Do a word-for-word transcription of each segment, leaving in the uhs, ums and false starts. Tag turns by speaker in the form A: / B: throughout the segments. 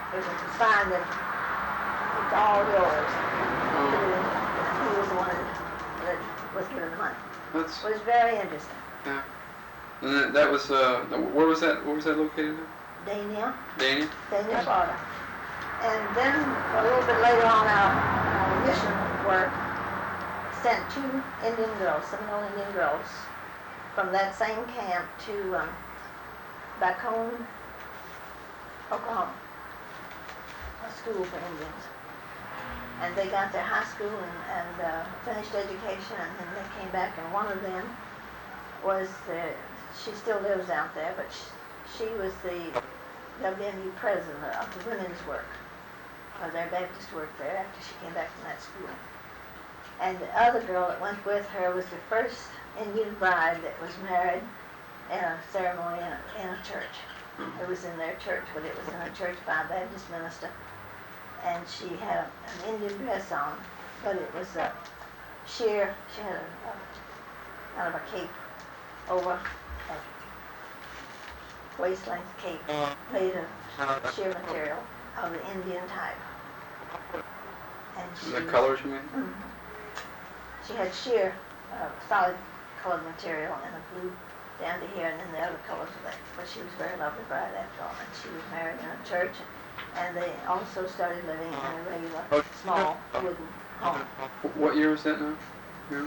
A: It was a sign that it's all yours. He was the one that was giving the money.
B: That's,
A: it was very interesting.
B: Yeah. And that, that was, uh, where was that, where was that located at?
A: Dania.
B: Dania?
A: Dania, Florida. And then a little bit later on, our, our mission work sent two Indian girls, Seminole Indian girls, from that same camp to um, back home, Oklahoma, a school for Indians. And they got their high school and, and uh, finished education, and then they came back, and one of them was the, she still lives out there, but she, she was the W M U president of the women's work, of their Baptist work there after she came back from that school. And the other girl that went with her was the first Indian bride that was married in a ceremony in a, in a church. It was in their church, but it was in a church by a Baptist minister. And she had a, an Indian dress on, but it was a sheer, she had a, a kind of a cape over a waist-length cape made of sheer material of the Indian type. And she,
B: the colors you mean?
A: Mm-hmm. She had sheer, uh, solid colored material and a blue down to here, and then the other colors of that. But she was a very lovely bride after all, and she was married in a church, and they also started living in a regular, small wooden home.
B: What year was that now? Yeah.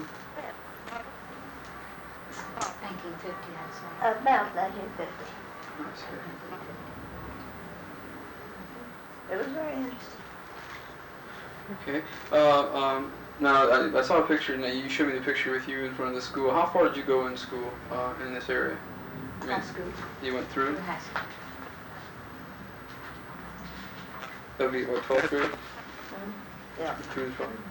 C: nineteen fifty, I'd say.
A: About nineteen fifty. It was very interesting.
B: Okay. Uh, um, now, I, I saw a picture, and you showed me the picture with you in front of the school. How far did you go in school uh, in this area? I mean,
A: High school.
B: You went through?
C: High school.
B: That would be, what, twelfth grade?
A: Mm-hmm. Yeah.
B: Through the twelfth?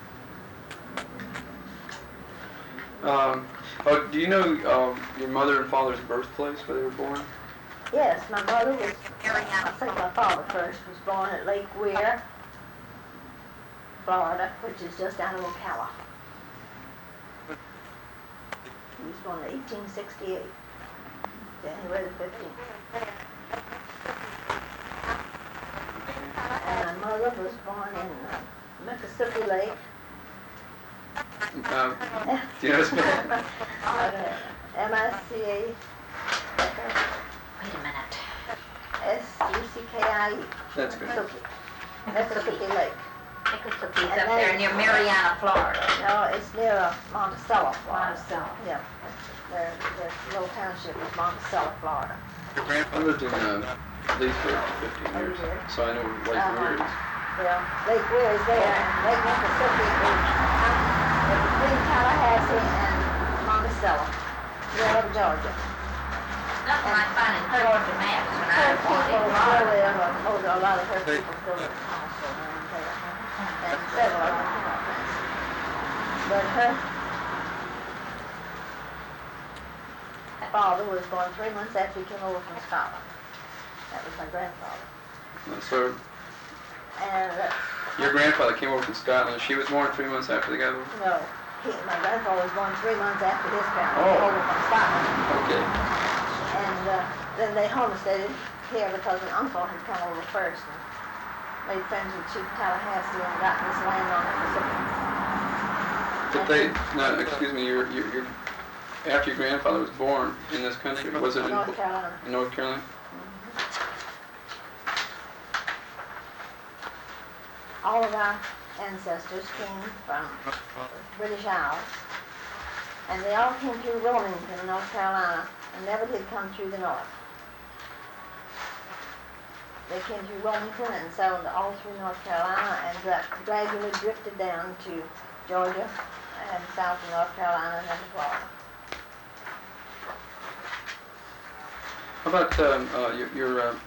B: Um, oh, do you know um, your mother and father's birthplace, where they were born?
A: Yes, my mother was, I think my father first was born at Lake Weir, Florida, which is just out of Ocala. He was born in eighteen sixty-eight, January the fifteenth. And my mother was born in uh, Miccosukee Lake.
B: Um, do you know his name?
A: M I C A
C: Wait a minute.
A: S U C K I E.
B: That's good.
A: Miccosukee Lake.
C: Miccosukee up there near Marianna, Florida.
A: No, it's near uh, Monticello, Florida.
C: Monticello.
A: Yeah. Their, their little township is Monticello, Florida.
B: Your grandpa lived in uh, Leesburg for fifteen years, so I know Lake
A: Uh-huh.
B: Weir is.
A: Yeah, Lake Weir is there, and Lake Miccosukee is uh, between Tallahassee and Monticello, Railroad, Georgia.
C: Nothing like finding Georgia maps when I
A: Her
C: was
A: people
C: born in
A: still
C: Florida.
A: live, or most, a lot of her people still live in Monticello around there, and several of them came up there. But her father was born three months after he came over from Scotland. That was my grandfather.
B: Uh, So
A: And uh,
B: your grandfather came over from Scotland. She was born three months after they got over?
A: no, he, my grandfather was born three months after his parents
B: Oh.
A: came over from Scotland.
B: Okay.
A: And uh, then they homesteaded here because an uncle had come over first and made friends with Chief Tallahassee and got this land on the Mississippi.
B: Did they, no, excuse me, your, your, your, after your grandfather was born in this country, was it in,
A: North Carolina.
B: in North Carolina?
A: All of our ancestors came from British Isles, and they all came through Wilmington, North Carolina, and never did come through the north. They came through Wilmington and settled all through North Carolina, and gra- gradually drifted down to Georgia and south of North Carolina and then to Florida.
B: How about um, uh, your, your uh,